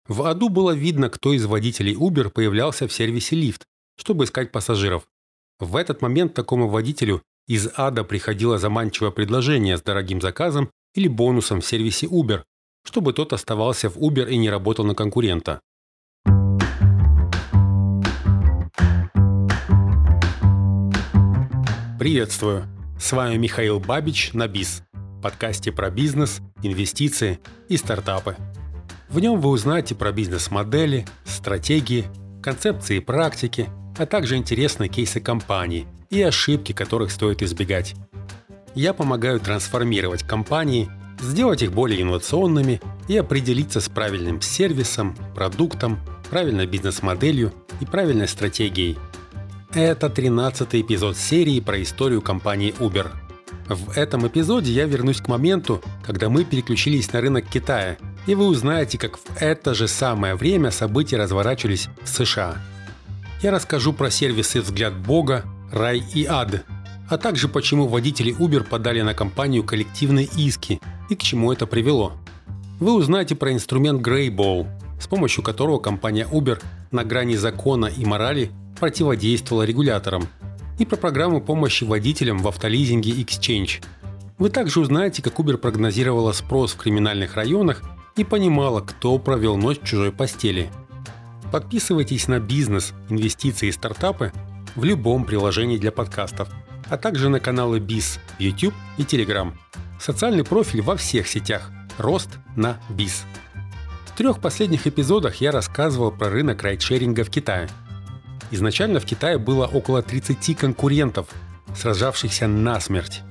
В аду было видно, кто из водителей Uber появлялся в сервисе Lyft, чтобы искать пассажиров. В этот момент такому водителю из ада приходило заманчивое предложение с дорогим заказом или бонусом в сервисе Uber, чтобы тот оставался в Uber и не работал на конкурента. Приветствую! С вами Михаил Бабич на БИЗ, подкасте про бизнес, инвестиции и стартапы. В нем вы узнаете про бизнес-модели, стратегии, концепции и практики, а также интересные кейсы компаний и ошибки, которых стоит избегать. Я помогаю трансформировать компании, сделать их более инновационными и определиться с правильным сервисом, продуктом, правильной бизнес-моделью и правильной стратегией. Это 13-й эпизод серии про историю компании Uber. В этом эпизоде я вернусь к моменту, когда мы переключились на рынок Китая, и вы узнаете, как в это же самое время события разворачивались в США. Я расскажу про сервисы «Взгляд Бога», «Рай» и «Ад», а также почему водители Uber подали на компанию коллективные иски и к чему это привело. Вы узнаете про инструмент Greyball, с помощью которого компания Uber на грани закона и морали противодействовала регуляторам, и про программу помощи водителям в автолизинге Exchange. Вы также узнаете, как Uber прогнозировала спрос в криминальных районах и понимала, кто провел ночь в чужой постели. Подписывайтесь на бизнес, инвестиции и стартапы в любом приложении для подкастов, а также на каналы БИЗ в YouTube и Telegram. Социальный профиль во всех сетях. Рост на БИЗ. В 3 последних эпизодах я рассказывал про рынок райдшеринга в Китае. Изначально в Китае было около 30 конкурентов, сражавшихся насмерть.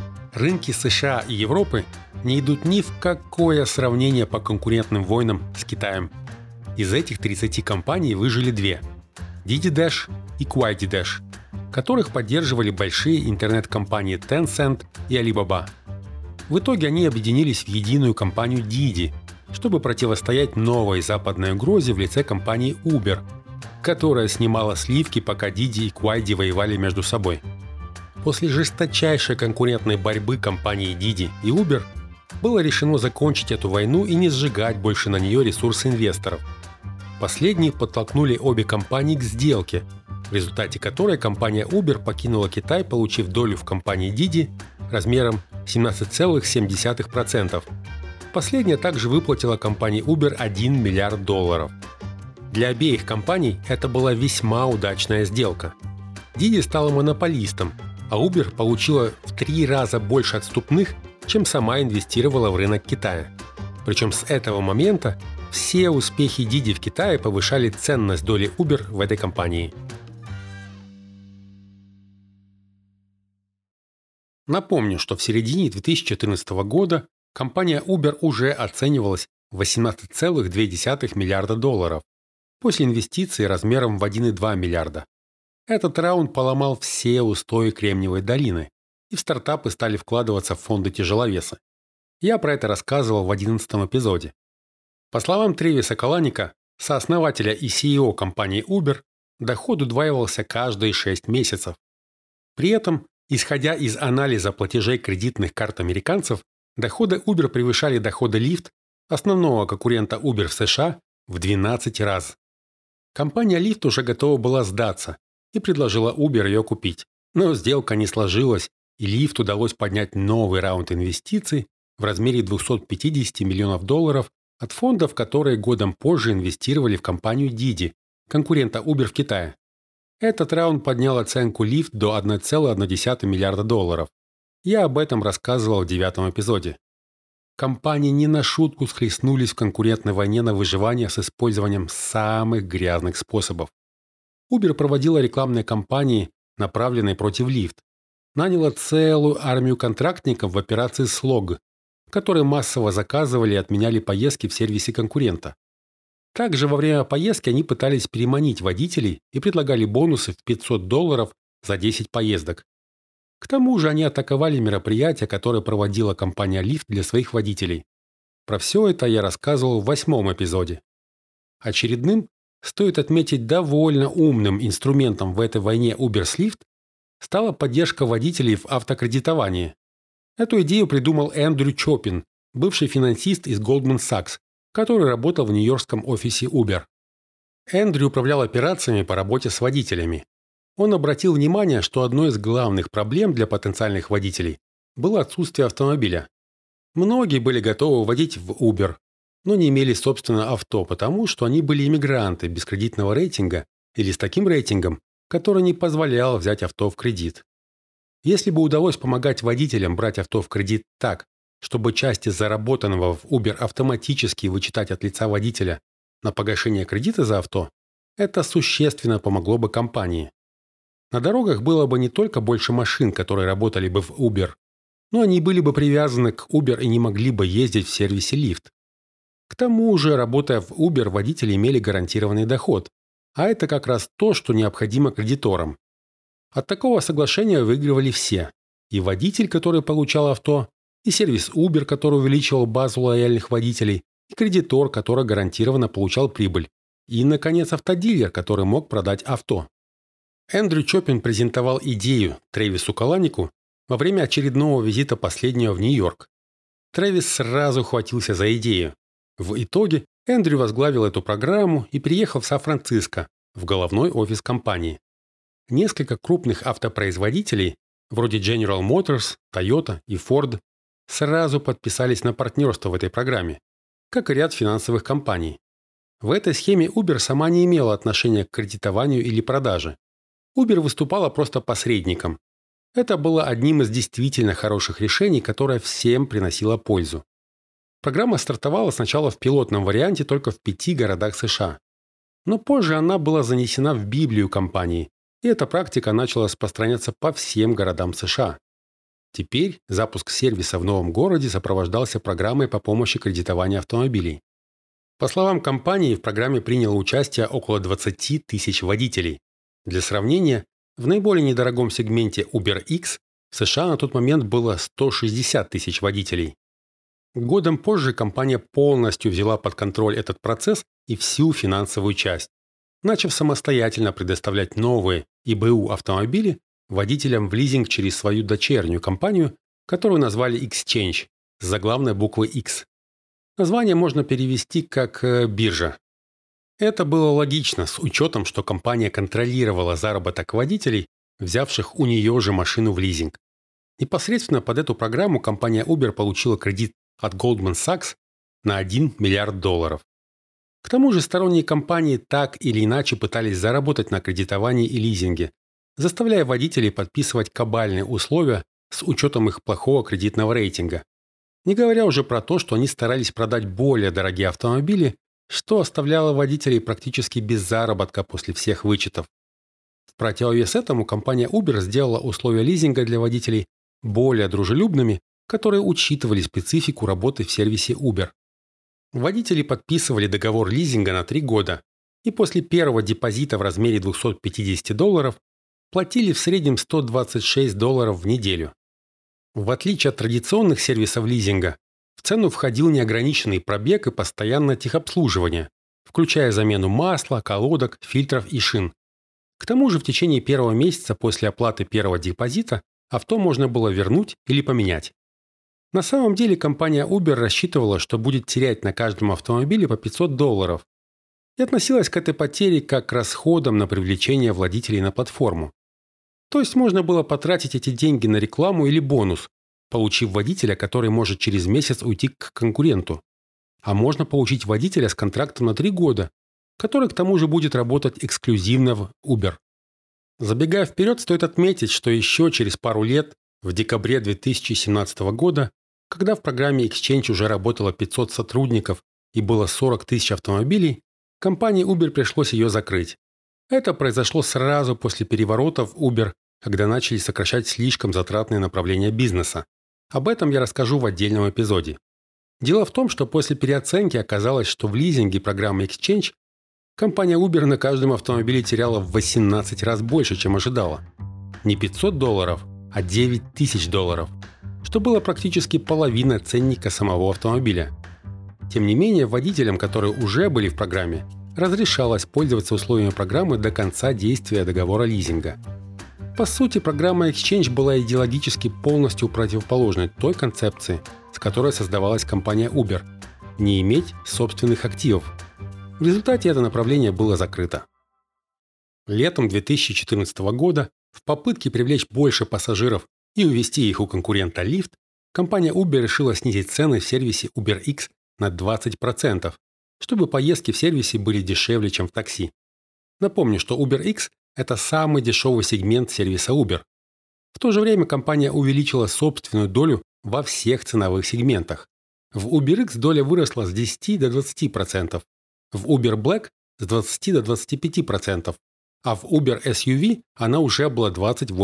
Рынки США и Европы не идут ни в какое сравнение по конкурентным войнам с Китаем. Из этих 30 компаний выжили 2 – Didi Dash и Kuaidi Dash, которых поддерживали большие интернет-компании Tencent и Alibaba. В итоге они объединились в единую компанию Didi, чтобы противостоять новой западной угрозе в лице компании Uber, которая снимала сливки, пока Didi и Kuaidi воевали между собой. После жесточайшей конкурентной борьбы компании Didi и Uber было решено закончить эту войну и не сжигать больше на нее ресурсы инвесторов. Последние подтолкнули обе компании к сделке, в результате которой компания Uber покинула Китай, получив долю в компании Didi размером 17,7%. Последняя также выплатила компании Uber $1 миллиард. Для обеих компаний это была весьма удачная сделка. Didi стала монополистом, а Uber получила в 3 раза больше отступных, чем сама инвестировала в рынок Китая. Причем с этого момента все успехи Didi в Китае повышали ценность доли Uber в этой компании. Напомню, что в середине 2014 года компания Uber уже оценивалась в $18,2 миллиарда после инвестиций размером в 1,2 миллиарда. Этот раунд поломал все устои Кремниевой долины, и в стартапы стали вкладываться фонды-тяжеловесы. Я про это рассказывал в 11-м эпизоде. По словам Тревиса Каланика, сооснователя и CEO компании Uber, доход удваивался каждые 6 месяцев. При этом, исходя из анализа платежей кредитных карт американцев, доходы Uber превышали доходы Lyft, основного конкурента Uber в США, в 12 раз. Компания Lyft уже готова была сдаться и предложила Uber ее купить. Но сделка не сложилась, и Lyft удалось поднять новый раунд инвестиций в размере $250 миллионов от фондов, которые годом позже инвестировали в компанию Didi, конкурента Uber в Китае. Этот раунд поднял оценку Lyft до $1,1 миллиарда. Я об этом рассказывал в 9-м эпизоде. Компании не на шутку схлестнулись в конкурентной войне на выживание с использованием самых грязных способов. Uber проводила рекламные кампании, направленные против Lyft. Наняла целую армию контрактников в операции «Слог», которые массово заказывали и отменяли поездки в сервисе конкурента. Также во время поездки они пытались переманить водителей и предлагали бонусы в $500 за 10 поездок. К тому же они атаковали мероприятия, которые проводила компания Lyft для своих водителей. Про все это я рассказывал в 8-м эпизоде. Очередным, стоит отметить, довольно умным инструментом в этой войне Uber с Lyft стала поддержка водителей в автокредитовании. Эту идею придумал Эндрю Чопин, бывший финансист из Goldman Sachs, который работал в нью-йоркском офисе Uber. Эндрю управлял операциями по работе с водителями. Он обратил внимание, что одной из главных проблем для потенциальных водителей было отсутствие автомобиля. Многие были готовы водить в Uber, но не имели собственного авто, потому что они были иммигранты без кредитного рейтинга или с таким рейтингом, который не позволял взять авто в кредит. Если бы удалось помогать водителям брать авто в кредит так, чтобы часть из заработанного в Uber автоматически вычитать от лица водителя на погашение кредита за авто, это существенно помогло бы компании. На дорогах было бы не только больше машин, которые работали бы в Uber, но они были бы привязаны к Uber и не могли бы ездить в сервисе Lyft. К тому же, работая в Uber, водители имели гарантированный доход, а это как раз то, что необходимо кредиторам. От такого соглашения выигрывали все – и водитель, который получал авто, и сервис Uber, который увеличивал базу лояльных водителей, и кредитор, который гарантированно получал прибыль, и, наконец, автодилер, который мог продать авто. Эндрю Чопин презентовал идею Трэвису Каланику во время очередного визита последнего в Нью-Йорк. Трэвис сразу хватился за идею. В итоге Эндрю возглавил эту программу и переехал в Сан-Франциско, в головной офис компании. Несколько крупных автопроизводителей, вроде General Motors, Toyota и Ford, сразу подписались на партнерство в этой программе, как и ряд финансовых компаний. В этой схеме Uber сама не имела отношения к кредитованию или продаже. Uber выступала просто посредником. Это было одним из действительно хороших решений, которое всем приносило пользу. Программа стартовала сначала в пилотном варианте только в 5 городах США. Но позже она была занесена в Библию компании, и эта практика начала распространяться по всем городам США. Теперь запуск сервиса в новом городе сопровождался программой по помощи кредитования автомобилей. По словам компании, в программе приняло участие около 20 тысяч водителей. Для сравнения, в наиболее недорогом сегменте UberX в США на тот момент было 160 тысяч водителей. Годом позже компания полностью взяла под контроль этот процесс и всю финансовую часть, начав самостоятельно предоставлять новые ИБУ автомобили водителям в лизинг через свою дочернюю компанию, которую назвали Exchange с заглавной буквой X. Название можно перевести как «биржа». Это было логично, с учетом, что компания контролировала заработок водителей, взявших у нее же машину в лизинг. Непосредственно под эту программу компания Uber получила кредит от Goldman Sachs на $1 миллиард. К тому же сторонние компании так или иначе пытались заработать на кредитовании и лизинге, заставляя водителей подписывать кабальные условия с учетом их плохого кредитного рейтинга. Не говоря уже про то, что они старались продать более дорогие автомобили, что оставляло водителей практически без заработка после всех вычетов. В противовес этому компания Uber сделала условия лизинга для водителей более дружелюбными, которые учитывали специфику работы в сервисе Uber. Водители подписывали договор лизинга на 3 года и после первого депозита в размере $250 платили в среднем $126 в неделю. В отличие от традиционных сервисов лизинга, в цену входил неограниченный пробег и постоянное техобслуживание, включая замену масла, колодок, фильтров и шин. К тому же в течение первого месяца после оплаты первого депозита авто можно было вернуть или поменять. На самом деле компания Uber рассчитывала, что будет терять на каждом автомобиле по $500 и относилась к этой потере как к расходам на привлечение владельцев на платформу. То есть можно было потратить эти деньги на рекламу или бонус, получив водителя, который может через месяц уйти к конкуренту. А можно получить водителя с контрактом на 3 года, который к тому же будет работать эксклюзивно в Uber. Забегая вперед, стоит отметить, что еще через пару лет, в декабре 2017 года, когда в программе Exchange уже работало 500 сотрудников и было 40 тысяч автомобилей, компании Uber пришлось ее закрыть. Это произошло сразу после переворота в Uber, когда начали сокращать слишком затратные направления бизнеса. Об этом я расскажу в отдельном эпизоде. Дело в том, что после переоценки оказалось, что в лизинге программы Exchange компания Uber на каждом автомобиле теряла в 18 раз больше, чем ожидала. Не $500, а $9000, что было практически половина ценника самого автомобиля. Тем не менее, водителям, которые уже были в программе, разрешалось пользоваться условиями программы до конца действия договора лизинга. По сути, программа Exchange была идеологически полностью противоположной той концепции, с которой создавалась компания Uber. не иметь собственных активов. В результате это направление было закрыто. Летом 2014 года в попытке привлечь больше пассажиров и увести их у конкурента Lyft, компания Uber решила снизить цены в сервисе UberX на 20%, чтобы поездки в сервисе были дешевле, чем в такси. Напомню, что UberX – это самый дешевый сегмент сервиса Uber. В то же время компания увеличила собственную долю во всех ценовых сегментах. В UberX доля выросла с 10 до 20%, в Uber Black – с 20 до 25%, а в Uber SUV она уже была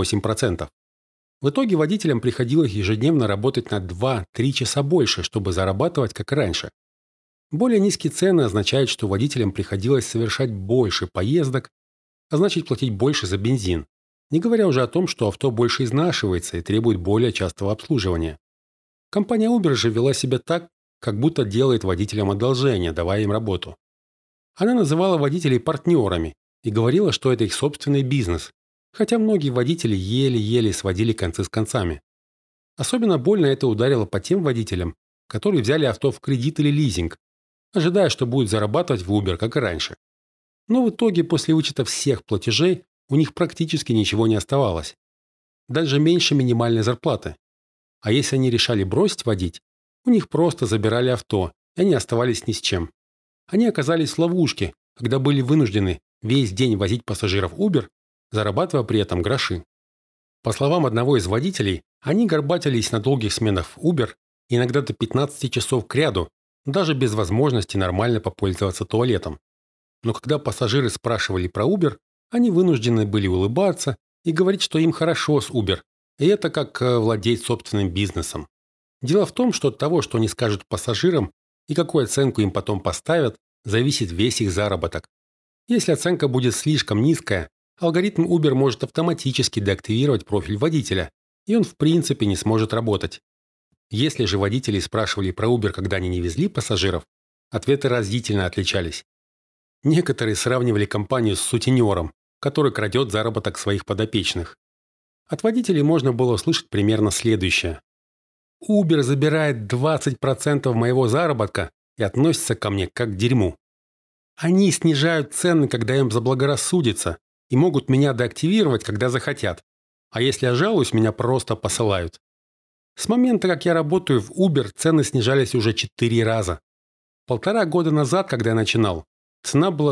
28%. В итоге водителям приходилось ежедневно работать на 2-3 часа больше, чтобы зарабатывать, как и раньше. Более низкие цены означают, что водителям приходилось совершать больше поездок, а значит платить больше за бензин, не говоря уже о том, что авто больше изнашивается и требует более частого обслуживания. Компания Uber же вела себя так, как будто делает водителям одолжение, давая им работу. Она называла водителей партнерами и говорила, что это их собственный бизнес, хотя многие водители еле-еле сводили концы с концами. Особенно больно это ударило по тем водителям, которые взяли авто в кредит или лизинг, ожидая, что будут зарабатывать в Uber, как и раньше. Но в итоге, после вычета всех платежей, у них практически ничего не оставалось. Даже меньше минимальной зарплаты. А если они решали бросить водить, у них просто забирали авто, и они оставались ни с чем. Они оказались в ловушке, когда были вынуждены весь день возить пассажиров Uber, зарабатывая при этом гроши. По словам одного из водителей, они горбатились на долгих сменах в Uber иногда до 15 часов кряду, даже без возможности нормально попользоваться туалетом. Но когда пассажиры спрашивали про Uber, они вынуждены были улыбаться и говорить, что им хорошо с Uber, и это как владеть собственным бизнесом. Дело в том, что от того, что они скажут пассажирам и какую оценку им потом поставят, зависит весь их заработок. Если оценка будет слишком низкая, алгоритм Uber может автоматически деактивировать профиль водителя, и он в принципе не сможет работать. Если же водители спрашивали про Uber, когда они не везли пассажиров, ответы разительно отличались. Некоторые сравнивали компанию с сутенером, который крадет заработок своих подопечных. От водителей можно было услышать примерно следующее. Uber забирает 20% моего заработка и относится ко мне как к дерьму. Они снижают цены, когда им заблагорассудится, и могут меня деактивировать, когда захотят. А если я жалуюсь, меня просто посылают. С момента, как я работаю в Uber, цены снижались уже 4 раза. 1,5 года назад, когда я начинал, цена была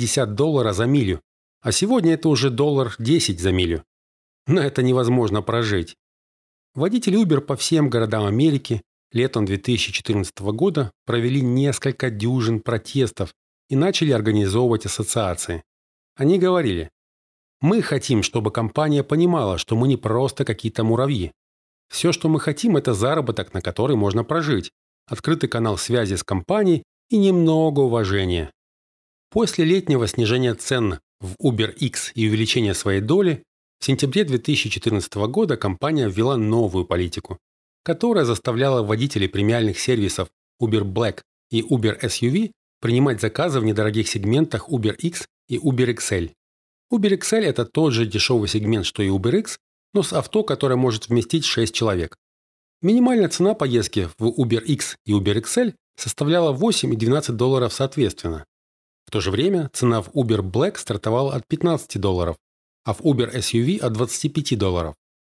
$2,50 за милю, а сегодня это уже $1.10 за милю. На это невозможно прожить. Водители Uber по всем городам Америки летом 2014 года провели несколько дюжин протестов и начали организовывать ассоциации. Они говорили: «Мы хотим, чтобы компания понимала, что мы не просто какие-то муравьи. Все, что мы хотим, это заработок, на который можно прожить, открытый канал связи с компанией и немного уважения». После летнего снижения цен в UberX и увеличения своей доли, в сентябре 2014 года компания ввела новую политику, которая заставляла водителей премиальных сервисов Uber Black и Uber SUV принимать заказы в недорогих сегментах UberX и UberXL. UberXL – это тот же дешевый сегмент, что и UberX, но с авто, которое может вместить 6 человек. Минимальная цена поездки в UberX и UberXL составляла $8 и $12 соответственно. В то же время цена в Uber Black стартовала от $15, а в Uber SUV от $25.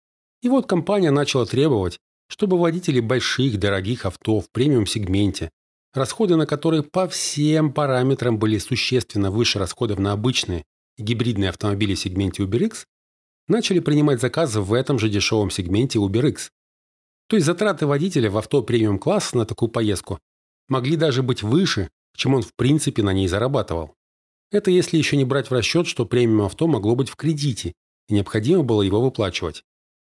И вот компания начала требовать, чтобы водители больших дорогих авто в премиум-сегменте, расходы на которые по всем параметрам были существенно выше расходов на обычные и гибридные автомобили в сегменте UberX, начали принимать заказы в этом же дешевом сегменте UberX. То есть затраты водителя в авто премиум-класса на такую поездку могли даже быть выше, чем он в принципе на ней зарабатывал. Это если еще не брать в расчет, что премиум-авто могло быть в кредите, и необходимо было его выплачивать.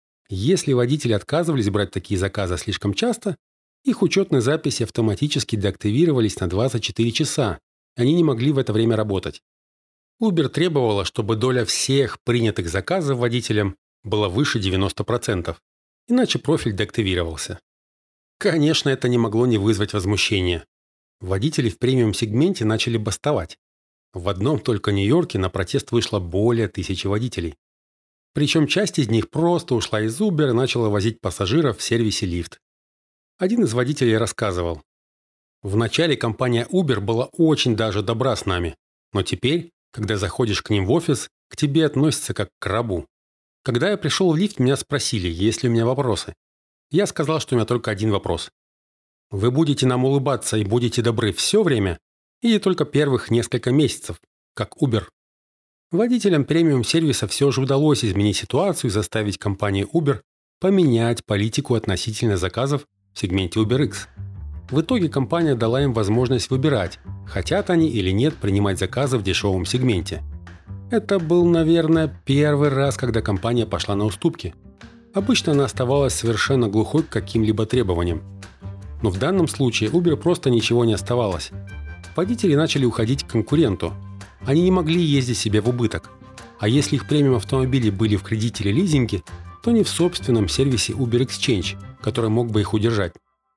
Если водители отказывались брать такие заказы слишком часто, их учетные записи автоматически деактивировались на 24 часа, и они не могли в это время работать. Uber требовала, чтобы доля всех принятых заказов водителям была выше 90%, иначе профиль деактивировался. Конечно, это не могло не вызвать возмущения. Водители в премиум-сегменте начали бастовать. В одном только Нью-Йорке на протест вышло более 1000 водителей. Причем часть из них просто ушла из Uber и начала возить пассажиров в сервисе Lyft. Один из водителей рассказывал: Вначале компания Uber была очень даже добра с нами, но теперь, когда заходишь к ним в офис, к тебе относятся как к рабу. Когда я пришел в лифт, меня спросили, есть ли у меня вопросы. Я сказал, что у меня только один вопрос. Вы будете нам улыбаться и будете добры все время или только первых несколько месяцев, как Uber? Водителям премиум-сервиса все же удалось изменить ситуацию и заставить компанию Uber поменять политику относительно заказов в сегменте UberX. В итоге компания дала им возможность выбирать, хотят они или нет принимать заказы в дешевом сегменте. Это был, наверное, первый раз, когда компания пошла на уступки. Обычно она оставалась совершенно глухой к каким-либо требованиям. Но в данном случае Uber просто ничего не оставалось. Водители начали уходить к конкуренту. Они не могли ездить себе в убыток. А если их премиум-автомобили были в кредите или лизинге, то не в собственном сервисе Uber Exchange, который мог бы их удержать.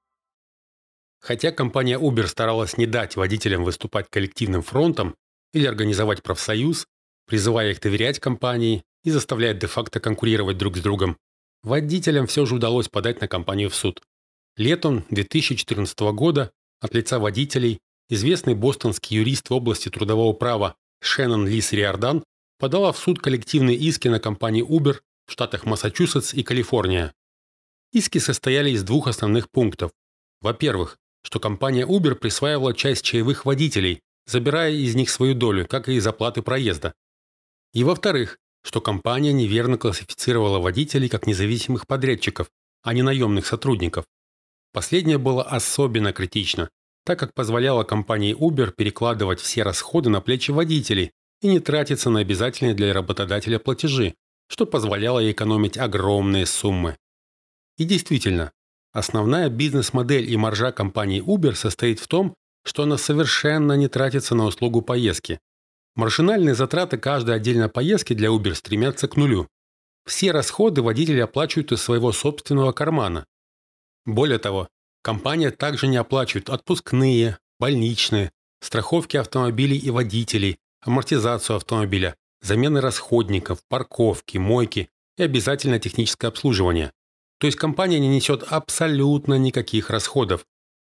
Хотя компания Uber старалась не дать водителям выступать коллективным фронтом или организовать профсоюз, призывая их доверять компании и заставляя де-факто конкурировать друг с другом, водителям все же удалось подать на компанию в суд. Летом 2014 года от лица водителей известный бостонский юрист в области трудового права Шеннон Лис Риордан подала в суд коллективные иски на компанию Uber в штатах Массачусетс и Калифорния. Иски состояли из двух основных пунктов. Во-первых, что компания Uber присваивала часть чаевых водителей, забирая из них свою долю, как и из оплаты проезда. И во-вторых, что компания неверно классифицировала водителей как независимых подрядчиков, а не наемных сотрудников. Последнее было особенно критично, так как позволяло компании Uber перекладывать все расходы на плечи водителей и не тратиться на обязательные для работодателя платежи, что позволяло ей экономить огромные суммы. И действительно, основная бизнес-модель и маржа компании Uber состоит в том, что она совершенно не тратится на услугу поездки. Маржинальные затраты каждой отдельной поездки для Uber стремятся к нулю. Все расходы водители оплачивают из своего собственного кармана. Более того, компания также не оплачивает отпускные, больничные, страховки автомобилей и водителей, амортизацию автомобиля, замены расходников, парковки, мойки и обязательное техническое обслуживание. То есть компания не несет абсолютно никаких расходов.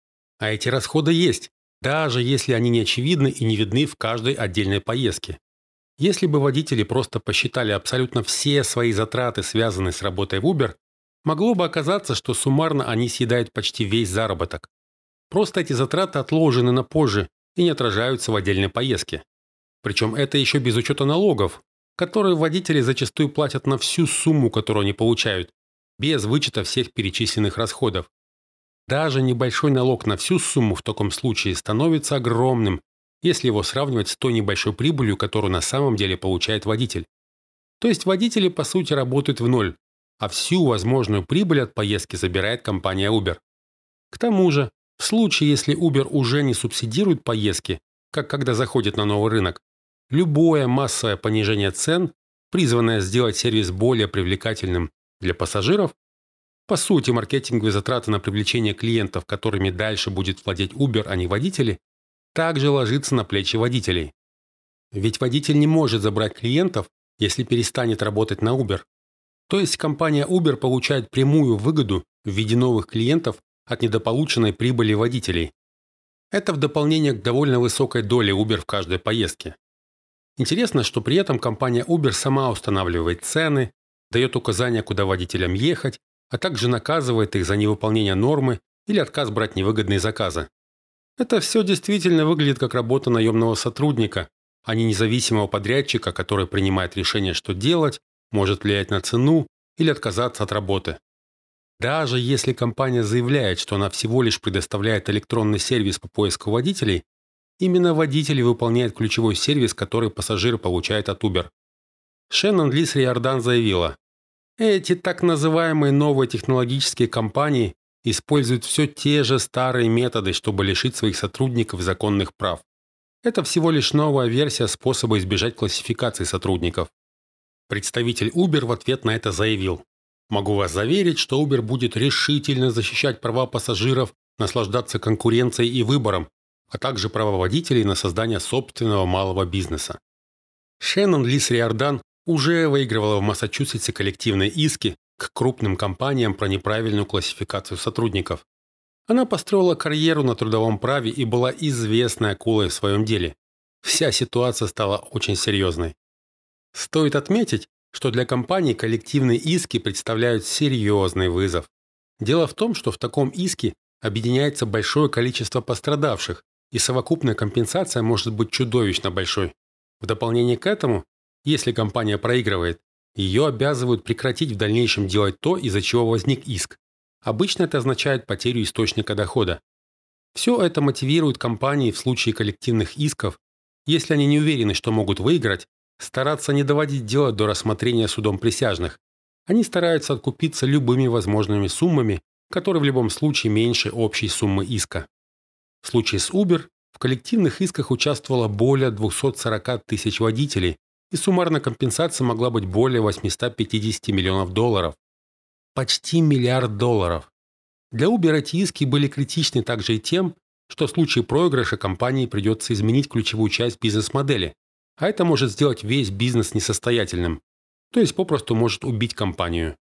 А эти расходы есть, даже если они не очевидны и не видны в каждой отдельной поездке. Если бы водители просто посчитали абсолютно все свои затраты, связанные с работой в Uber, могло бы оказаться, что суммарно они съедают почти весь заработок. Просто эти затраты отложены на позже и не отражаются в отдельной поездке. Причем это еще без учета налогов, которые водители зачастую платят на всю сумму, которую они получают, без вычета всех перечисленных расходов. Даже небольшой налог на всю сумму в таком случае становится огромным, если его сравнивать с той небольшой прибылью, которую на самом деле получает водитель. То есть водители по сути работают в ноль, а всю возможную прибыль от поездки забирает компания Uber. К тому же, в случае, если Uber уже не субсидирует поездки, как когда заходит на новый рынок, любое массовое понижение цен, призванное сделать сервис более привлекательным для пассажиров, по сути, маркетинговые затраты на привлечение клиентов, которыми дальше будет владеть Uber, а не водители, также ложится на плечи водителей. Ведь водитель не может забрать клиентов, если перестанет работать на Uber. То есть компания Uber получает прямую выгоду в виде новых клиентов от недополученной прибыли водителей. Это в дополнение к довольно высокой доле Uber в каждой поездке. Интересно, что при этом компания Uber сама устанавливает цены, дает указания, куда водителям ехать, а также наказывает их за невыполнение нормы или отказ брать невыгодные заказы. Это все действительно выглядит как работа наемного сотрудника, а не независимого подрядчика, который принимает решение, что делать, может влиять на цену или отказаться от работы. Даже если компания заявляет, что она всего лишь предоставляет электронный сервис по поиску водителей, именно водители выполняют ключевой сервис, который пассажиры получают от Uber. Шеннон Лис Риордан заявила: эти так называемые новые технологические компании используют все те же старые методы, чтобы лишить своих сотрудников законных прав. Это всего лишь новая версия способа избежать классификации сотрудников. Представитель Uber в ответ на это заявил: «Могу вас заверить, что Uber будет решительно защищать права пассажиров, наслаждаться конкуренцией и выбором, а также права водителей на создание собственного малого бизнеса». Шеннон Лис Риордан уже выигрывала в Массачусетсе коллективные иски к крупным компаниям про неправильную классификацию сотрудников. Она построила карьеру на трудовом праве и была известной акулой в своем деле. Вся ситуация стала очень серьезной. Стоит отметить, что для компании коллективные иски представляют серьезный вызов. Дело в том, что в таком иске объединяется большое количество пострадавших, и совокупная компенсация может быть чудовищно большой. В дополнение к этому, если компания проигрывает, ее обязывают прекратить в дальнейшем делать то, из-за чего возник иск. Обычно это означает потерю источника дохода. Все это мотивирует компании в случае коллективных исков, если они не уверены, что могут выиграть, стараться не доводить дело до рассмотрения судом присяжных. Они стараются откупиться любыми возможными суммами, которые в любом случае меньше общей суммы иска. В случае с Uber в коллективных исках участвовало более 240 тысяч водителей, и суммарная компенсация могла быть более 850 миллионов долларов. Почти миллиард долларов. Для Uber эти иски были критичны также и тем, что в случае проигрыша компании придется изменить ключевую часть бизнес-модели, а это может сделать весь бизнес несостоятельным, то есть попросту может убить компанию.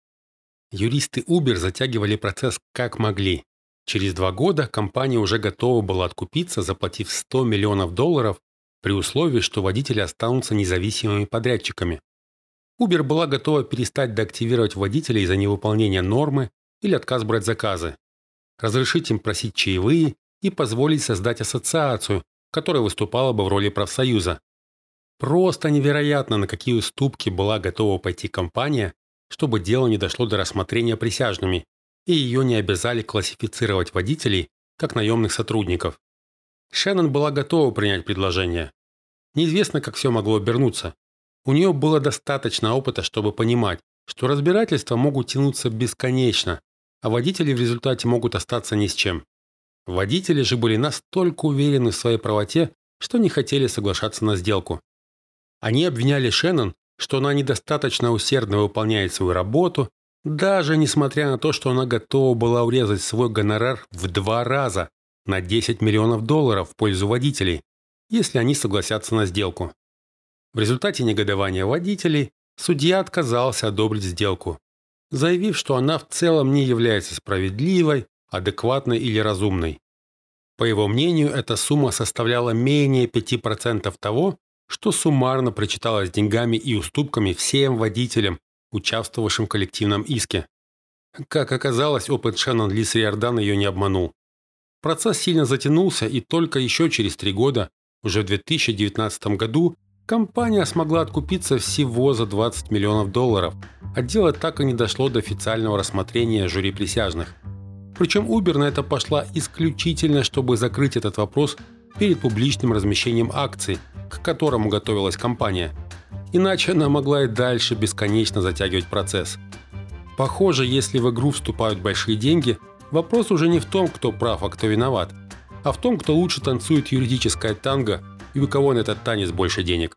Юристы Uber затягивали процесс как могли. Через 2 года компания уже готова была откупиться, заплатив 100 миллионов долларов, при условии, что водители останутся независимыми подрядчиками. Uber была готова перестать деактивировать водителей за невыполнение нормы или отказ брать заказы, разрешить им просить чаевые и позволить создать ассоциацию, которая выступала бы в роли профсоюза. Просто невероятно, на какие уступки была готова пойти компания, чтобы дело не дошло до рассмотрения присяжными, и ее не обязали классифицировать водителей как наемных сотрудников. Шеннон была готова принять предложение. Неизвестно, как все могло обернуться. У нее было достаточно опыта, чтобы понимать, что разбирательства могут тянуться бесконечно, а водители в результате могут остаться ни с чем. Водители же были настолько уверены в своей правоте, что не хотели соглашаться на сделку. Они обвиняли Шеннон, что она недостаточно усердно выполняет свою работу, даже несмотря на то, что она готова была урезать свой гонорар в 2 раза на 10 миллионов долларов в пользу водителей, если они согласятся на сделку. В результате негодования водителей судья отказался одобрить сделку, заявив, что она в целом не является справедливой, адекватной или разумной. По его мнению, эта сумма составляла менее 5% того, что суммарно причиталось деньгами и уступками всем водителям, участвовавшим в коллективном иске. Как оказалось, опыт Шеннон Лис Риордан ее не обманул. Процесс сильно затянулся, и только еще через 3 года, уже в 2019 году, компания смогла откупиться всего за 20 миллионов долларов, а дело так и не дошло до официального рассмотрения жюри присяжных. Причем Uber на это пошла исключительно, чтобы закрыть этот вопрос перед публичным размещением акций, к которому готовилась компания. Иначе она могла и дальше бесконечно затягивать процесс. Похоже, если в игру вступают большие деньги, вопрос уже не в том, кто прав, а кто виноват, а в том, кто лучше танцует юридическое танго и у кого на этот танец больше денег.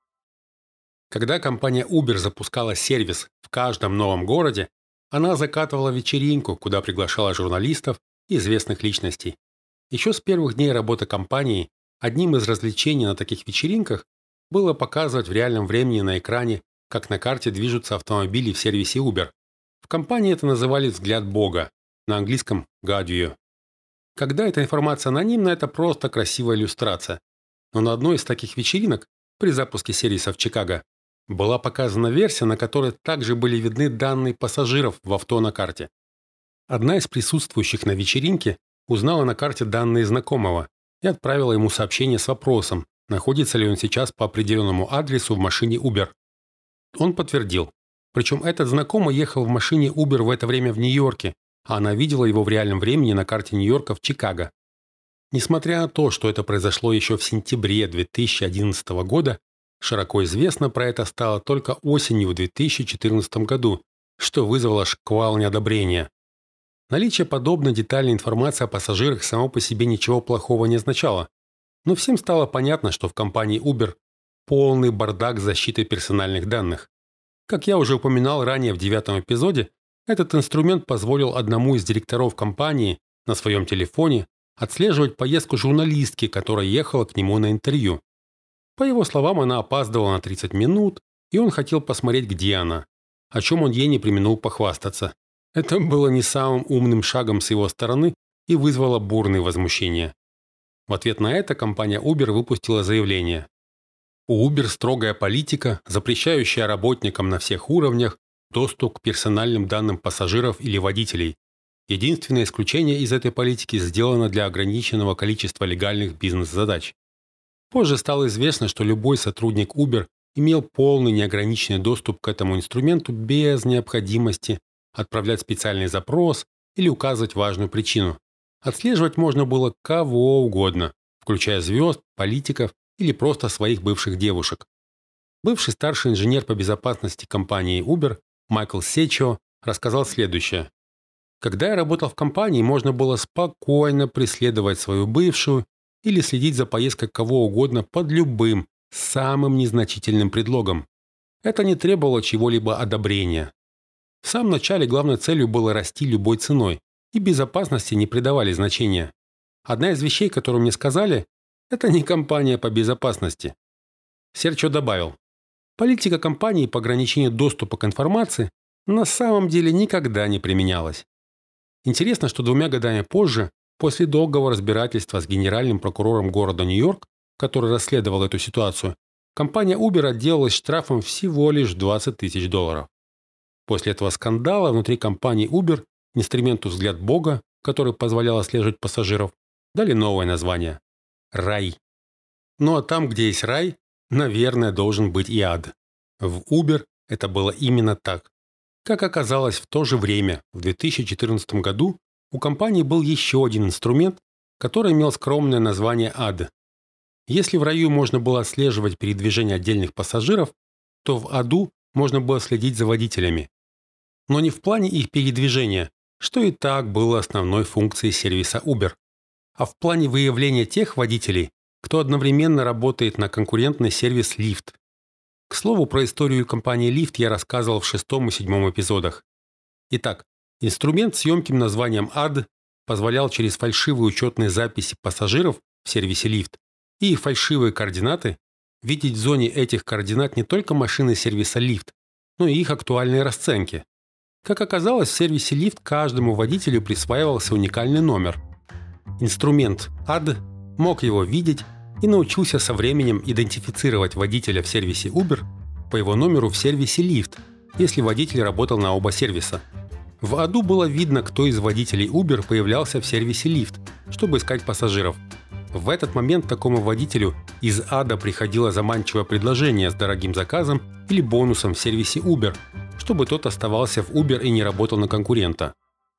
Когда компания Uber запускала сервис в каждом новом городе, она закатывала вечеринку, куда приглашала журналистов и известных личностей. Еще с первых дней работы компании одним из развлечений на таких вечеринках было показывать в реальном времени на экране, как на карте движутся автомобили в сервисе Uber. В компании это называли «взгляд Бога», на английском «God View». Когда эта информация анонимна, это просто красивая иллюстрация. Но на одной из таких вечеринок, при запуске сервиса в Чикаго, была показана версия, на которой также были видны данные пассажиров в авто на карте. Одна из присутствующих на вечеринке узнала на карте данные знакомого и отправила ему сообщение с вопросом, находится ли он сейчас по определенному адресу в машине Uber. Он подтвердил. Причем этот знакомый ехал в машине Uber в это время в Нью-Йорке, а она видела его в реальном времени на карте Нью-Йорка в Чикаго. Несмотря на то, что это произошло еще в сентябре 2011 года, широко известно про это стало только осенью в 2014 году, что вызвало шквал неодобрения. Наличие подобной детальной информации о пассажирах само по себе ничего плохого не означало, но всем стало понятно, что в компании Uber полный бардак с защитой персональных данных. Как я уже упоминал ранее в 9 эпизоде, этот инструмент позволил одному из директоров компании на своем телефоне отслеживать поездку журналистки, которая ехала к нему на интервью. По его словам, она опаздывала на 30 минут, и он хотел посмотреть, где она, о чем он ей не преминул похвастаться. Это было не самым умным шагом с его стороны, и вызвало бурное возмущение. В ответ на это компания Uber выпустила заявление. У Uber строгая политика, запрещающая работникам на всех уровнях доступ к персональным данным пассажиров или водителей. Единственное исключение из этой политики сделано для ограниченного количества легальных бизнес-задач. Позже стало известно, что любой сотрудник Uber имел полный неограниченный доступ к этому инструменту без необходимости отправлять специальный запрос или указывать важную причину. Отслеживать можно было кого угодно, включая звезд, политиков или просто своих бывших девушек. Бывший старший инженер по безопасности компании Uber Майкл Сечо рассказал следующее. Когда я работал в компании, можно было спокойно преследовать свою бывшую или следить за поездкой кого угодно под любым, самым незначительным предлогом. Это не требовало чего-либо одобрения. В самом начале главной целью было расти любой ценой, и безопасности не придавали значения. Одна из вещей, которую мне сказали, это не компания по безопасности. Серчо добавил, политика компании по ограничению доступа к информации на самом деле никогда не применялась. Интересно, что 2 годами позже, после долгого разбирательства с генеральным прокурором города Нью-Йорк, который расследовал эту ситуацию, компания Uber отделалась штрафом всего лишь $20 тысяч. После этого скандала внутри компании Uber инструменту «Взгляд Бога», который позволял отслеживать пассажиров, дали новое название – «Рай». Ну а там, где есть рай, наверное, должен быть и ад. В Uber это было именно так. Как оказалось, в то же время, в 2014 году, у компании был еще один инструмент, который имел скромное название «Ад». Если в раю можно было отслеживать передвижение отдельных пассажиров, то в аду можно было следить за водителями. Но не в плане их передвижения, что и так было основной функцией сервиса Uber, а в плане выявления тех водителей, кто одновременно работает на конкурентный сервис Lyft. К слову, про историю компании Lyft я рассказывал в 6 и 7 эпизодах. Итак, инструмент с емким названием AD позволял через фальшивые учетные записи пассажиров в сервисе Lyft и их фальшивые координаты видеть в зоне этих координат не только машины сервиса Lyft, но и их актуальные расценки. Как оказалось, в сервисе Lyft каждому водителю присваивался уникальный номер. Инструмент AD мог его видеть и научился со временем идентифицировать водителя в сервисе Uber по его номеру в сервисе Lyft, если водитель работал на оба сервиса. В аду было видно, кто из водителей Uber появлялся в сервисе Lyft, чтобы искать пассажиров. В этот момент такому водителю из ада приходило заманчивое предложение с дорогим заказом или бонусом в сервисе Uber, чтобы тот оставался в Uber и не работал на конкурента.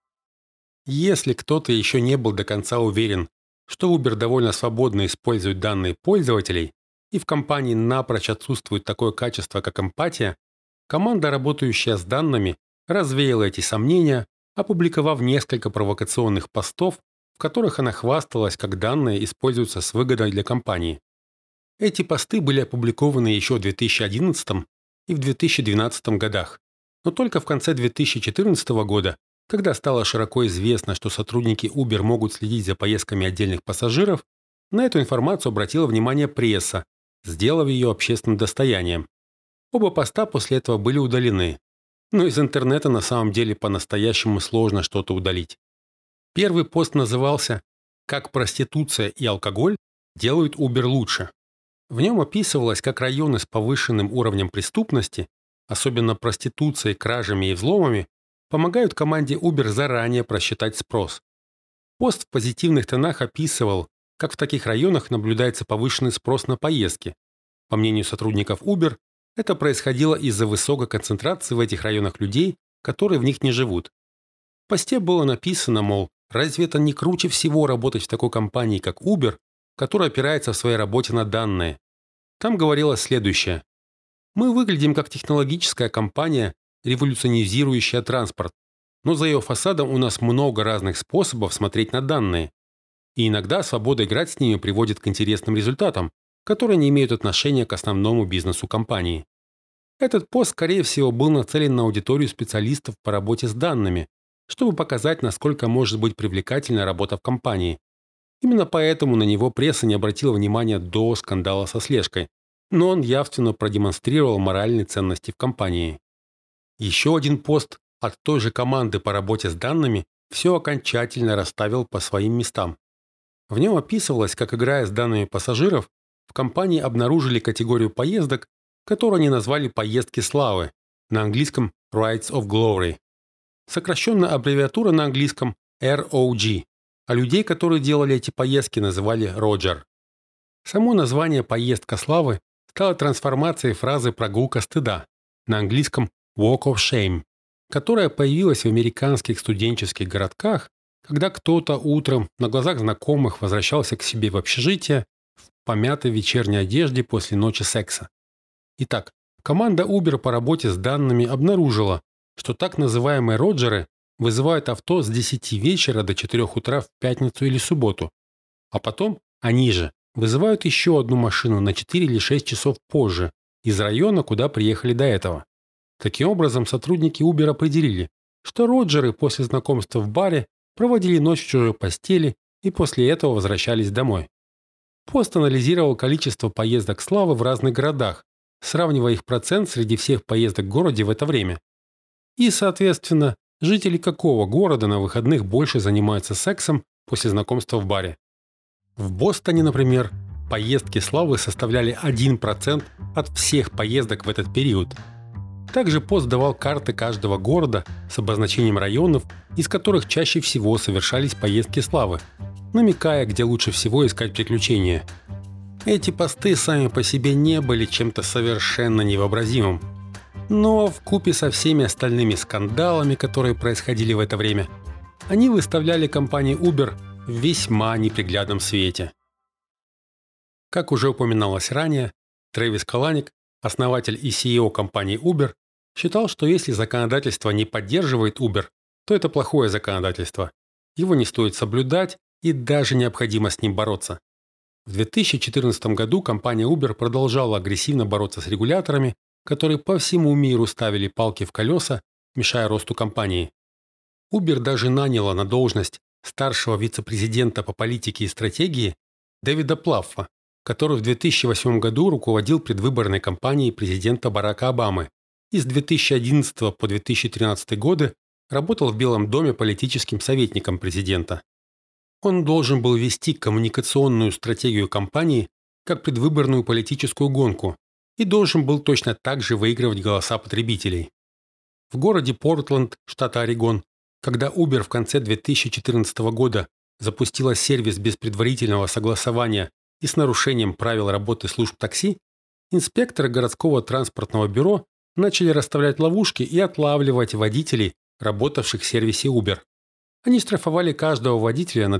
Если кто-то еще не был до конца уверен, что Uber довольно свободно использует данные пользователей, и в компании напрочь отсутствует такое качество, как эмпатия, команда, работающая с данными, развеяла эти сомнения, опубликовав несколько провокационных постов, в которых она хвасталась, как данные используются с выгодой для компании. Эти посты были опубликованы еще в 2011 и в 2012 годах, но только в конце 2014 года, когда стало широко известно, что сотрудники Uber могут следить за поездками отдельных пассажиров, на эту информацию обратила внимание пресса, сделав ее общественным достоянием. Оба поста после этого были удалены. Но из интернета на самом деле по-настоящему сложно что-то удалить. Первый пост назывался «Как проституция и алкоголь делают Uber лучше». В нем описывалось, как районы с повышенным уровнем преступности, особенно проституцией, кражами и взломами, помогают команде Uber заранее просчитать спрос. Пост в позитивных тонах описывал, как в таких районах наблюдается повышенный спрос на поездки. По мнению сотрудников Uber, это происходило из-за высокой концентрации в этих районах людей, которые в них не живут. В посте было написано, мол, разве это не круче всего работать в такой компании, как Uber, которая опирается в своей работе на данные? Там говорилось следующее. Мы выглядим как технологическая компания, революционизирующая транспорт, но за ее фасадом у нас много разных способов смотреть на данные. И иногда свобода играть с ними приводит к интересным результатам, которые не имеют отношения к основному бизнесу компании. Этот пост, скорее всего, был нацелен на аудиторию специалистов по работе с данными, чтобы показать, насколько может быть привлекательна работа в компании. Именно поэтому на него пресса не обратила внимания до скандала со слежкой, но он явственно продемонстрировал моральные ценности в компании. Еще один пост от той же команды по работе с данными все окончательно расставил по своим местам. В нем описывалось, как, играя с данными пассажиров, в компании обнаружили категорию поездок, которую они назвали «поездки славы», на английском «Rides of Glory». Сокращенная аббревиатура на английском ROG, а людей, которые делали эти поездки, называли «Роджер». Само название «поездка славы» стало трансформацией фразы «прогулка стыда» на английском «Walk of Shame», которая появилась в американских студенческих городках, когда кто-то утром на глазах знакомых возвращался к себе в общежитие в помятой вечерней одежде после ночи секса. Итак, команда Uber по работе с данными обнаружила, что так называемые роджеры вызывают авто с 10 вечера до 4 утра в пятницу или субботу, а потом они же вызывают еще одну машину на 4 или 6 часов позже из района, куда приехали до этого. Таким образом, сотрудники Uber определили, что роджеры после знакомства в баре проводили ночь в чужой постели и после этого возвращались домой. Пост анализировал количество поездок славы в разных городах, сравнивая их процент среди всех поездок в городе в это время. И, соответственно, жители какого города на выходных больше занимаются сексом после знакомства в баре. В Бостоне, например, поездки славы составляли 1% от всех поездок в этот период. Также пост давал карты каждого города с обозначением районов, из которых чаще всего совершались поездки славы, намекая, где лучше всего искать приключения. Эти посты сами по себе не были чем-то совершенно невообразимым. Но вкупе со всеми остальными скандалами, которые происходили в это время, они выставляли компанию Uber в весьма неприглядном свете. Как уже упоминалось ранее, Трэвис Каланик, основатель и CEO компании Uber, считал, что если законодательство не поддерживает Uber, то это плохое законодательство. Его не стоит соблюдать и даже необходимо с ним бороться. В 2014 году компания Uber продолжала агрессивно бороться с регуляторами, которые по всему миру ставили палки в колеса, мешая росту компании. Uber даже наняла на должность старшего вице-президента по политике и стратегии Дэвида Плаффа, который в 2008 году руководил предвыборной кампанией президента Барака Обамы и с 2011 по 2013 годы работал в Белом доме политическим советником президента. Он должен был вести коммуникационную стратегию кампании как предвыборную политическую гонку и должен был точно так же выигрывать голоса потребителей. В городе Портленд, штата Орегон, когда Uber в конце 2014 года запустила сервис без предварительного согласования и с нарушением правил работы служб такси, инспекторы городского транспортного бюро начали расставлять ловушки и отлавливать водителей, работавших в сервисе Uber. Они штрафовали каждого водителя на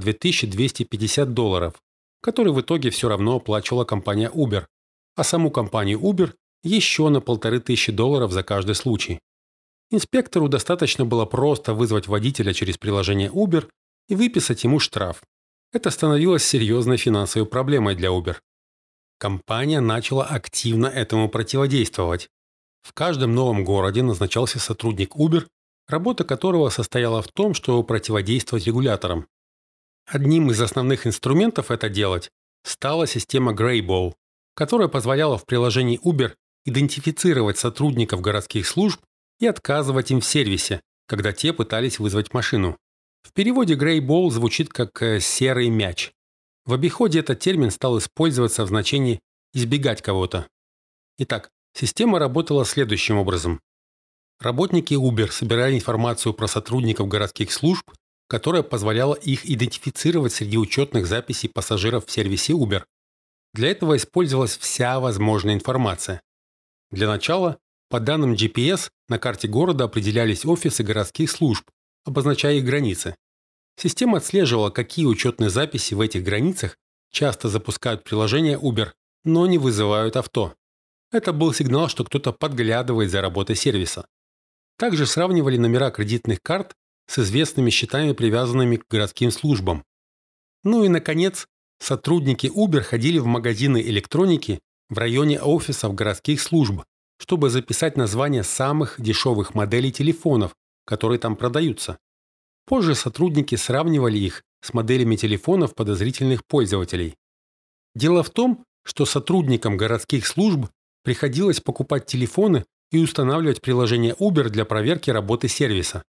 $2250, который в итоге все равно оплачивала компания Uber, а саму компанию Uber еще на $1500 за каждый случай. Инспектору достаточно было просто вызвать водителя через приложение Uber и выписать ему штраф. Это становилось серьезной финансовой проблемой для Uber. Компания начала активно этому противодействовать. В каждом новом городе назначался сотрудник Uber, работа которого состояла в том, чтобы противодействовать регуляторам. Одним из основных инструментов это делать стала система Greyball, которая позволяла в приложении Uber идентифицировать сотрудников городских служб и отказывать им в сервисе, когда те пытались вызвать машину. В переводе Greyball звучит как «серый мяч». В обиходе этот термин стал использоваться в значении «избегать кого-то». Итак, система работала следующим образом. Работники Uber собирали информацию про сотрудников городских служб, которая позволяла их идентифицировать среди учетных записей пассажиров в сервисе Uber. Для этого использовалась вся возможная информация. Для начала, по данным GPS, на карте города определялись офисы городских служб, обозначая их границы. Система отслеживала, какие учетные записи в этих границах часто запускают приложение Uber, но не вызывают авто. Это был сигнал, что кто-то подглядывает за работой сервиса. Также сравнивали номера кредитных карт с известными счетами, привязанными к городским службам. Ну и, наконец, сотрудники Uber ходили в магазины электроники в районе офисов городских служб, чтобы записать названия самых дешевых моделей телефонов, которые там продаются. Позже сотрудники сравнивали их с моделями телефонов подозрительных пользователей. Дело в том, что сотрудникам городских служб приходилось покупать телефоны и устанавливать приложение Uber для проверки работы сервиса.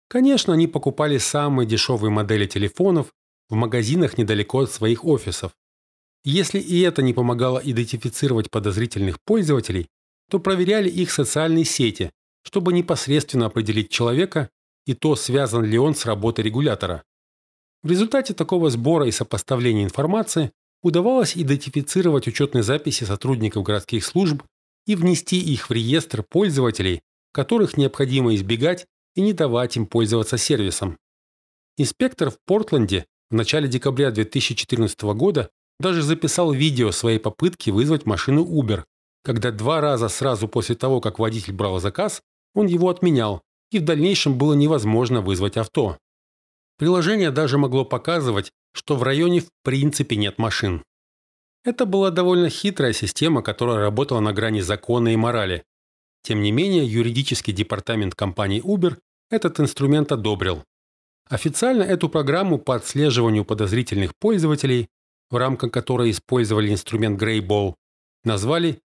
Конечно, они покупали самые дешевые модели телефонов в магазинах недалеко от своих офисов. Если и это не помогало идентифицировать подозрительных пользователей, то проверяли их социальные сети, чтобы непосредственно определить человека и то, связан ли он с работой регулятора. В результате такого сбора и сопоставления информации удавалось идентифицировать учетные записи сотрудников городских служб и внести их в реестр пользователей, которых необходимо избегать и не давать им пользоваться сервисом. Инспектор в Портленде в начале декабря 2014 года даже записал видео своей попытки вызвать машину Uber, когда 2 раза сразу после того, как водитель брал заказ, он его отменял, и в дальнейшем было невозможно вызвать авто. Приложение даже могло показывать, что в районе в принципе нет машин. Это была довольно хитрая система, которая работала на грани закона и морали. Тем не менее, юридический департамент компании Uber этот инструмент одобрил. Официально эту программу по отслеживанию подозрительных пользователей, в рамках которой использовали инструмент Greyball, назвали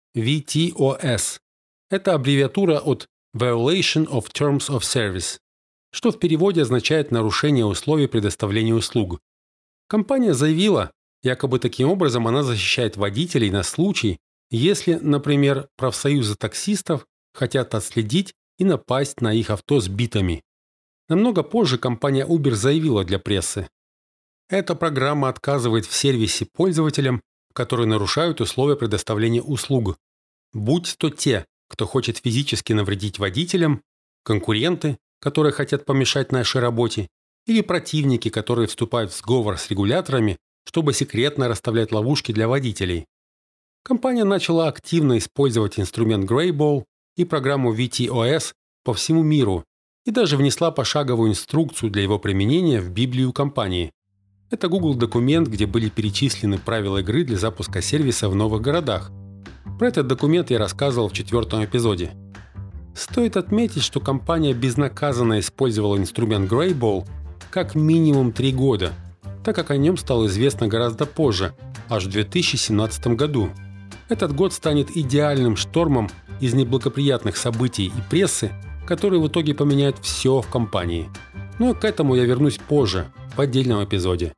VTOS. Это аббревиатура от Violation of Terms of Service, что в переводе означает нарушение условий предоставления услуг. Компания заявила, якобы таким образом она защищает водителей на случай, если, например, профсоюзы таксистов хотят отследить и напасть на их авто с битами. Намного позже компания Uber заявила для прессы: эта программа отказывает в сервисе пользователям, которые нарушают условия предоставления услуг, будь то те, кто хочет физически навредить водителям, конкуренты, которые хотят помешать нашей работе, или противники, которые вступают в сговор с регуляторами, чтобы секретно расставлять ловушки для водителей. Компания начала активно использовать инструмент Greyball и программу VTOS по всему миру и даже внесла пошаговую инструкцию для его применения в Библию компании. Это Google документ, где были перечислены правила игры для запуска сервиса в новых городах. Про этот документ я рассказывал в 4-м эпизоде. Стоит отметить, что компания безнаказанно использовала инструмент Greyball как минимум 3 года, так как о нем стало известно гораздо позже, аж в 2017 году. Этот год станет идеальным штормом из неблагоприятных событий и прессы, которые в итоге поменяют все в компании. Но к этому я вернусь позже, в отдельном эпизоде.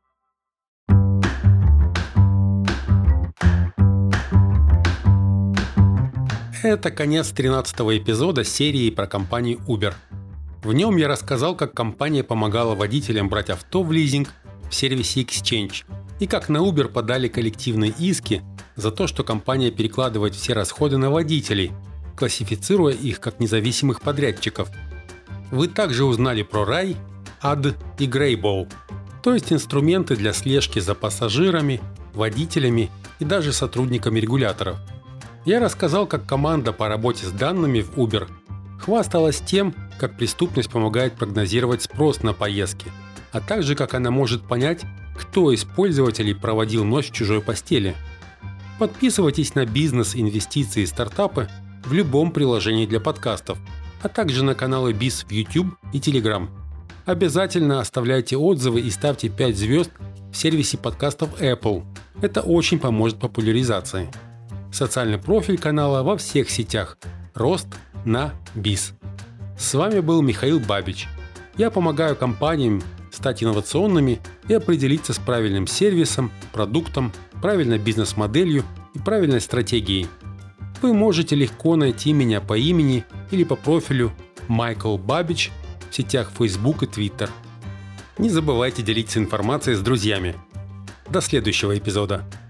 Это конец 13-го эпизода серии про компанию Uber. В нем я рассказал, как компания помогала водителям брать авто в лизинг в сервисе Exchange и как на Uber подали коллективные иски за то, что компания перекладывает все расходы на водителей, классифицируя их как независимых подрядчиков. Вы также узнали про RAI, AD и Greyball, то есть инструменты для слежки за пассажирами, водителями и даже сотрудниками регуляторов. Я рассказал, как команда по работе с данными в Uber хвасталась тем, как преступность помогает прогнозировать спрос на поездки, а также как она может понять, кто из пользователей проводил ночь в чужой постели. Подписывайтесь на бизнес, инвестиции и стартапы в любом приложении для подкастов, а также на каналы Biz в YouTube и Telegram. Обязательно оставляйте отзывы и ставьте 5 звезд в сервисе подкастов Apple. Это очень поможет популяризации. Социальный профиль канала во всех сетях. Рост на Biz. С вами был Михаил Бабич. Я помогаю компаниям стать инновационными и определиться с правильным сервисом, продуктом, правильной бизнес-моделью и правильной стратегией. Вы можете легко найти меня по имени или по профилю Майкл Бабич в сетях Facebook и Twitter. Не забывайте делиться информацией с друзьями. До следующего эпизода.